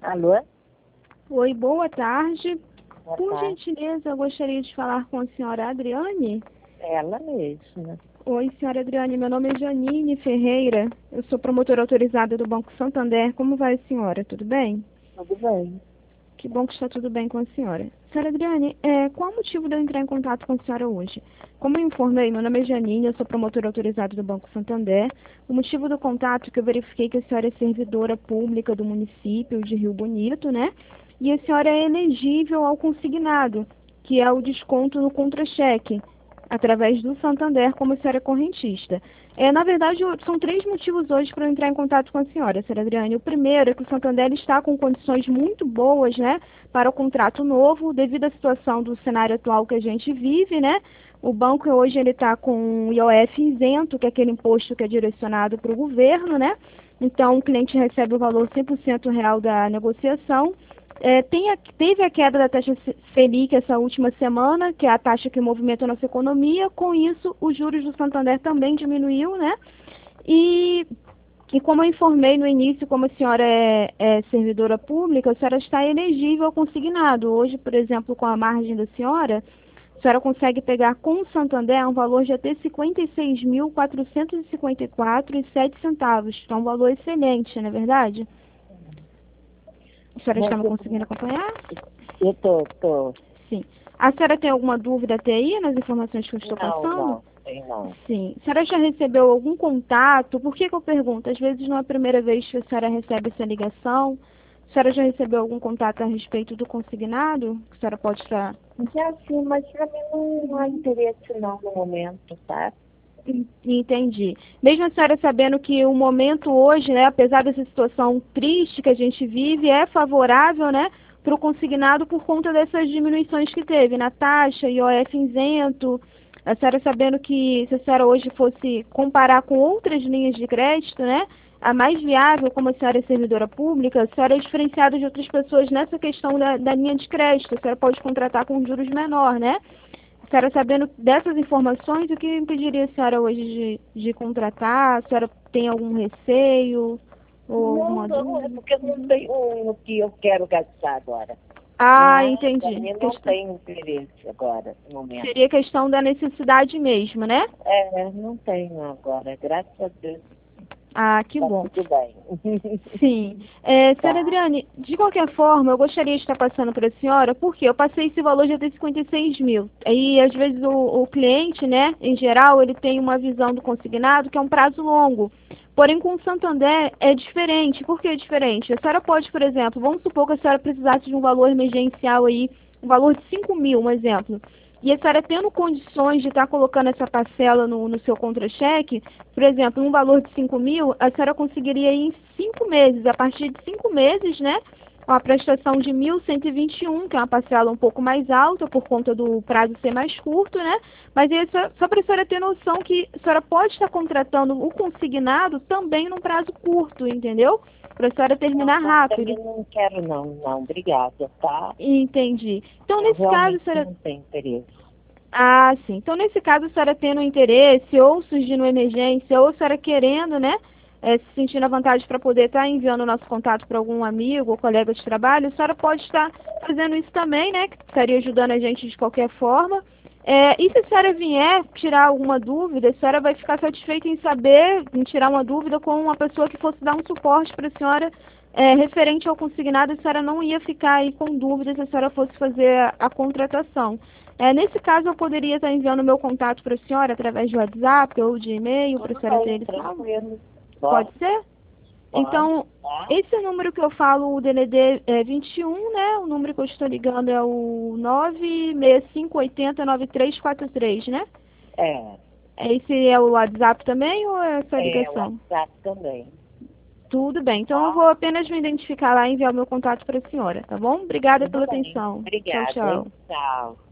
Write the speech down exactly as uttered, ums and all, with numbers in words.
Alô? Oi, boa tarde. Boa Por tarde. gentileza, eu gostaria de falar com a senhora Adriane. Ela mesma. Oi, senhora Adriane, meu nome é Janine Ferreira. Eu sou promotora autorizada do Banco Santander. Como vai a senhora? Tudo bem? Tudo bem. Que bom que está tudo bem com a senhora. Senhora Adriane, é, qual o motivo de eu entrar em contato com a senhora hoje? Como eu informei, meu nome é Janine, eu sou promotora autorizada do Banco Santander. O motivo do contato é que eu verifiquei que a senhora é servidora pública do município de Rio Bonito, né? E a senhora é elegível ao consignado, que é o desconto no contra-cheque, através do Santander, como a senhora é correntista. É, na verdade, são três motivos hoje para eu entrar em contato com a senhora, senhora Adriane. O primeiro é que o Santander está com condições muito boas, né, para o contrato novo, devido à situação do cenário atual que a gente vive, né? O banco hoje ele está com o I O F isento, que é aquele imposto que é direcionado para o governo, né? Então, o cliente recebe o valor cem por cento real da negociação. É, tem a, teve a queda da taxa Selic essa última semana, que é a taxa que movimenta a nossa economia. Com isso, os juros do Santander também diminuiu, né? E, e como eu informei no início, como a senhora é, é servidora pública, a senhora está elegível ao consignado. Hoje, por exemplo, com a margem da senhora, a senhora consegue pegar com o Santander um valor de até cinquenta e seis mil quatrocentos e cinquenta e quatro reais e sete centavos. Então, um valor excelente, não é verdade? A senhora Mas está me eu, conseguindo acompanhar? eu tô, tô. Sim. A senhora tem alguma dúvida até aí nas informações que eu estou Não, passando? não, tem não. Sim. A senhora já recebeu algum contato? Por que que eu pergunto? Às vezes não é a primeira vez que a senhora recebe essa ligação. A senhora já recebeu algum contato a respeito do consignado? A senhora pode estar... Já sim, mas pra mim não, não há interesse não no momento, tá? Entendi. Mesmo a senhora sabendo que o momento hoje, né, apesar dessa situação triste que a gente vive, é favorável, né, para o consignado por conta dessas diminuições que teve na taxa, I O F isento, a senhora sabendo que se a senhora hoje fosse comparar com outras linhas de crédito, né, a mais viável, como a senhora é servidora pública, a senhora é diferenciada de outras pessoas nessa questão da, da linha de crédito, a senhora pode contratar com juros menor, né? A senhora sabendo dessas informações, o que impediria a senhora hoje de, de contratar? A senhora tem algum receio ou Não, alguma não, é dúvida? porque eu não tenho o que eu quero gastar agora. Ah, Não, pra entendi. mim não Questão, tem interesse agora, no momento. seria questão da necessidade mesmo, né? É, não tenho agora, graças a Deus, Ah, que tá bom. tudo bem. Sim. É, senhora Tá? Adriane, de qualquer forma, eu gostaria de estar passando para a senhora, porque eu passei esse valor de até cinquenta e seis mil. Aí, às vezes, o, o cliente, né, em geral, ele tem uma visão do consignado que é um prazo longo. Porém, com o Santander é diferente. Por que é diferente? A senhora pode, por exemplo, vamos supor que a senhora precisasse de um valor emergencial aí, um valor de cinco mil, um exemplo. E a senhora tendo condições de estar colocando essa parcela no, no seu contra-cheque, por exemplo, um valor de cinco mil, a senhora conseguiria ir em cinco meses. A partir de cinco meses, né? Com a prestação de mil cento e vinte e um, que é uma parcela um pouco mais alta, por conta do prazo ser mais curto, né? Mas é só, só para a senhora ter noção que a senhora pode estar contratando o consignado também num prazo curto, entendeu? Para a senhora Não, terminar mas rápido. também não quero não, não, obrigada, tá? Entendi. Então, Eu nesse caso, a realmente senhora... não tenho interesse. Ah, sim. Então, nesse caso, a senhora tendo interesse, ou surgindo uma emergência, ou a senhora querendo, né, é, se sentindo à vontade para poder estar enviando o nosso contato para algum amigo ou colega de trabalho, a senhora pode estar fazendo isso também, né, que estaria ajudando a gente de qualquer forma. É, e se a senhora vier tirar alguma dúvida, a senhora vai ficar satisfeita em saber, em tirar uma dúvida com uma pessoa que fosse dar um suporte para a senhora é, referente ao consignado, a senhora não ia ficar aí com dúvidas se a senhora fosse fazer a, a contratação. É, nesse caso, eu poderia estar enviando meu contato para a senhora através de WhatsApp ou de e-mail para a Tudo senhora ter bem, ele salvo? tranquilo. Pode Pode, ser? pode, Então, tá? esse número que eu falo, o D D D é vinte e um, né? O número que eu estou ligando é o nove seis cinco oito zero nove três quatro três, né? É, Esse é o WhatsApp também ou é só é, o ligação? WhatsApp também, Tudo bem. Então, eu tá? vou apenas me identificar lá e enviar o meu contato para a senhora, tá bom? Obrigada Tudo pela bem. atenção. Tchau, Obrigada, tchau. hein? Tchau.